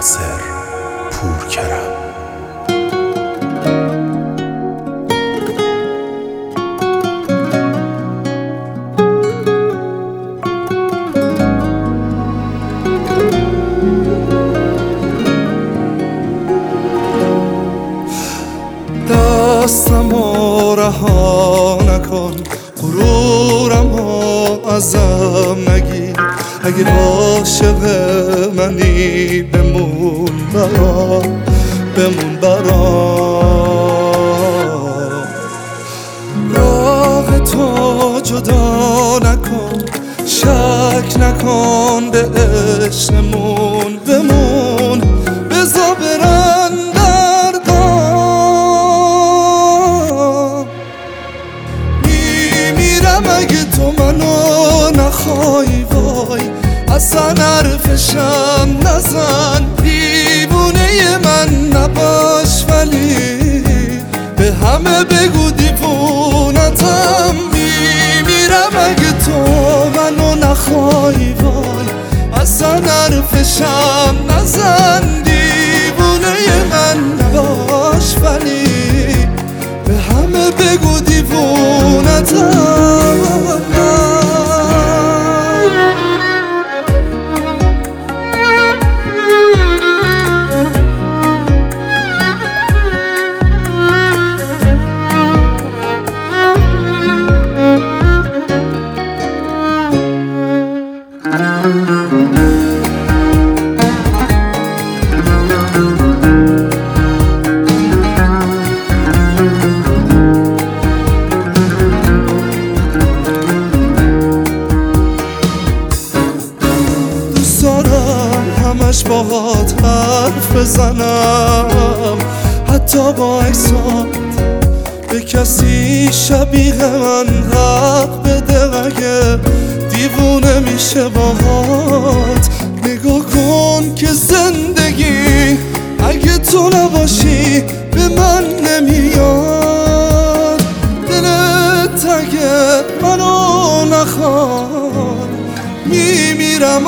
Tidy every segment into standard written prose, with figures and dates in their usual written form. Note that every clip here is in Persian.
ناصر پورکرم. دستمو رها نکن، غرورمو ازم نگیر. اگه عاشق منی بمون برام. راه تو جدا نکن، شک نکن به عشقمون. بمون بذار برن دردام. میمیرم اگه تو منو نخوای، وای اصلا حرفشم نزن. دیوونه من نباش ولی به همه بگو دیوونتم. میمیرم اگه تو منو نخوای، وای اصلا حرفشم نزن. دیوونه من نباش ولی به همه بگو دیوونتم. همش باهات حرف بزنم، حتی با عکسات به کسی شبیه من حق بده. اگه دیوونه میشه باهات نگاه کن که زندگی اگه تو نباشی به من نمیاد. دلت اگه منو نخواد میمیرم.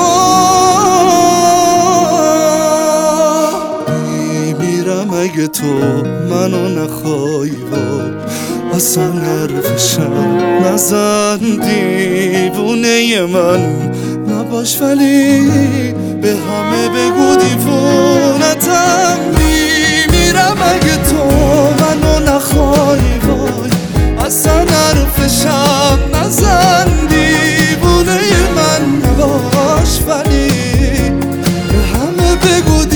اگه تو منو نخوای، وای اصلا حرفشم نزن. دیوونه من نباش ولی به همه بگو دیوونتم. میمیرم اگه تو منو نخوای، وای اصلا حرفشم نزن. دیوونه من نباش ولی به همه بگو